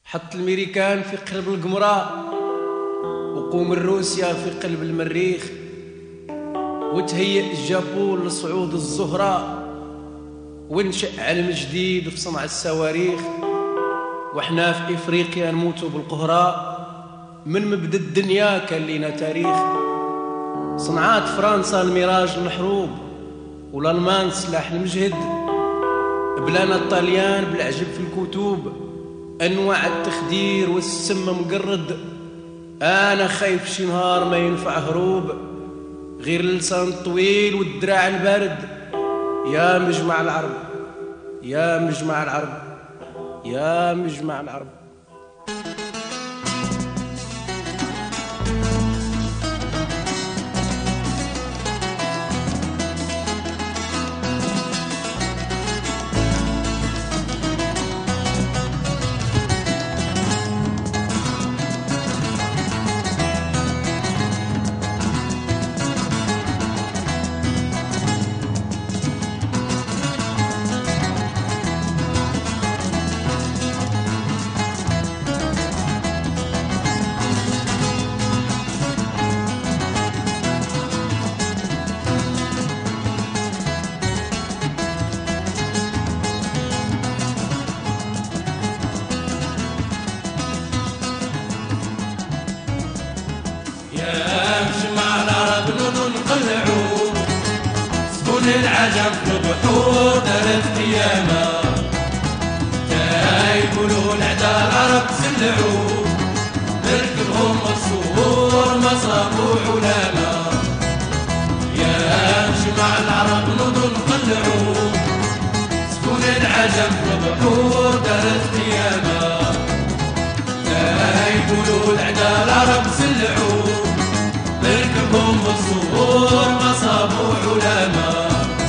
حط الميريكان في قلب القمرة وقوم الروسيا في قلب المريخ، وتهيئ الجابون لصعود الزهرة، ونشأ علم جديد في صنع الصواريخ. وحنا في إفريقيا نموتوا بالقهرة، من مبدا الدنيا كان لينا تاريخ. صنعات فرنسا الميراج المحروب، والألمان سلاح المجهد، بلانا الطليان بالعجب في الكتب، أنواع التخدير والسم مقرد. أنا خايف شي نهار ما ينفع هروب، غير اللسان الطويل والدراع البارد. يا مجمع العرب، يا مجمع العرب، يا مجمع العرب. العجم في البحور دارت قيامة، يقولوا العدا العرب سلعوا، بركبهم مكسور ما صابوا علامة. يا مجمع العرب نضل قلعوا، سكون العجم في البحور دارت قيامة، يقولوا العدا العرب سلعوا، بركبهم مكسور ما صابوا علامة.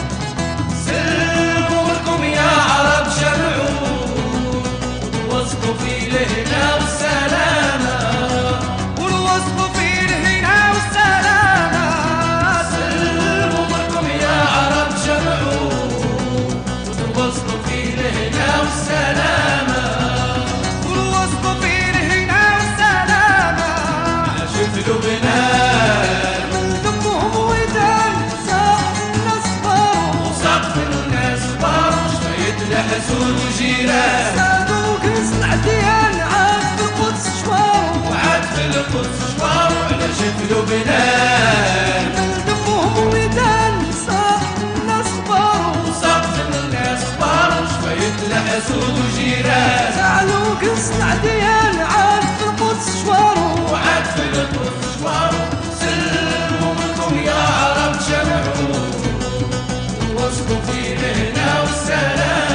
حسود وجيران سادوا كنس العديان عاد في القدس شوارو، وعاد في القدس شوارو على شكل بنان. من دمهم وليدان صاح الناس كبارو، صاف الناس كبارو شوية لحسود وجيران. زعلوا كنس العديان عاد في القدس شوارو، وعاد في القدس شوارو. سلموا منكم يا عرب جمعوا، واسقوا في الهنا والسلام.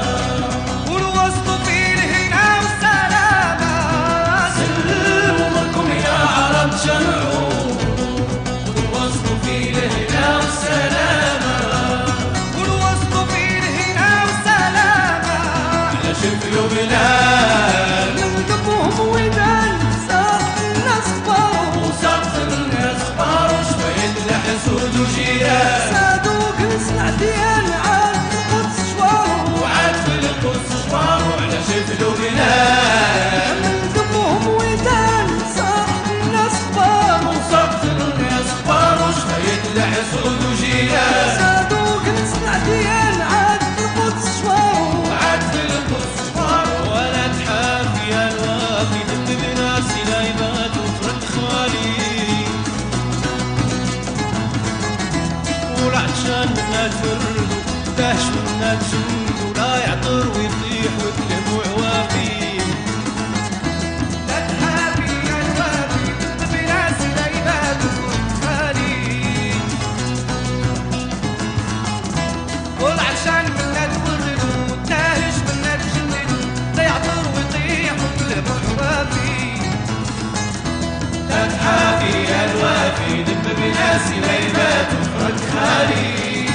جمعوا والوصل في الهنا والسلامة، والوصل في الهنا والسلامة. على شكل بلاد يغضبهم ودان صاح الناس كبارو، وصاف الناس كبارو شوية لحسود وجيران. سادوا كنس العديان عاد في القدس شوارو، وعاد في القدس شوارو على شكل بلاد. يغضبهم ودان صاح الناس كبارو، وصاف الناس كبارو شوية لحسود وجيران. سادوا كنس العديان عاد في القدس شوارو، وعاد في القدس شوارو. ولا تحافي يا الوافي دب بناسي نايمات وفرد خوالي، والعطشان منا تفردو دهش منا تجندو، لا يعطر ويطيح ويقلب وعوافي. حافي يا الوافي دب بناسي ليبات وفرد خالي،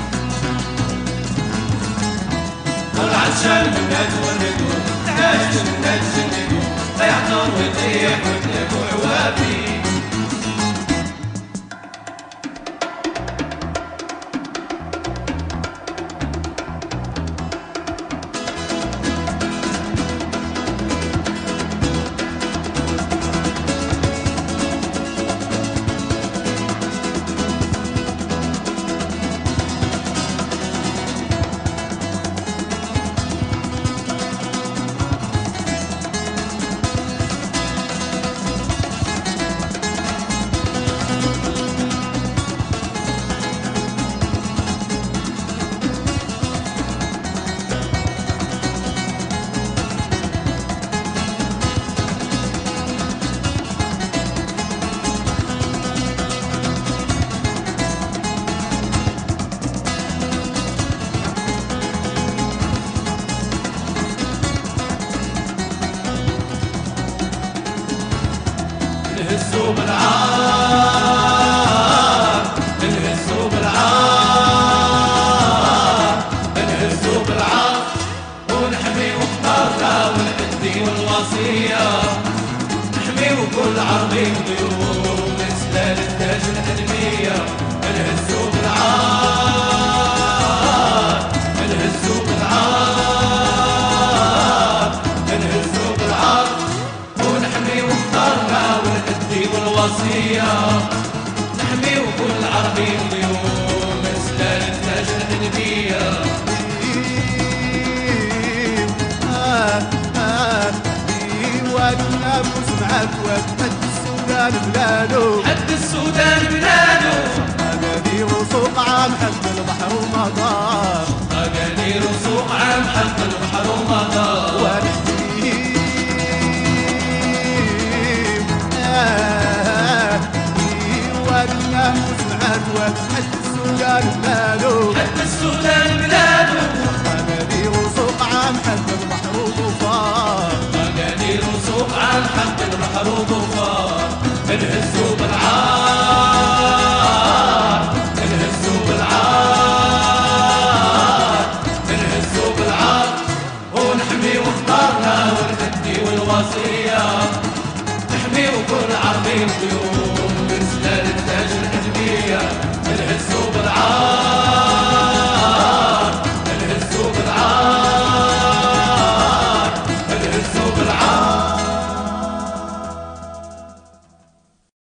والعطشان منا توردو داش منا تجندو، لا يعطر ويطيح ويقلب وعوافي. نهزوا بالعار نهزوا بالعار نهزوا بالعار ونحمي وخطارنا ونأدي والوصية نحمي وكل عربي وضيوف من سلال التاج الأدمية نهزوا بالعار نهزوا بالعار نهزوا بالعار ونحمي وخطارنا ونأدي والوصية نحمي وكل عربي وضيوف من سلال التاج الأدمية والنفس معكوة حد السودان بلادو حد السودان بلادو أقادير وسوق عام حد البحر ومطار أقادير وسوق عام حد البحر ومطار والنفس معكوة حد السودان بلادو حد السودان بلادو أقادير وسوق عام حد البحر ومطار أقادير وسوق عام حد البحر ومطار نهزوا بالعار نهزوا بالعار نهزوا بالعار ونحمي وخطارنا ونأدي والوصية نحمي وكل عربي وضيوف من سلال التاج الأدمية نهزوا بالعار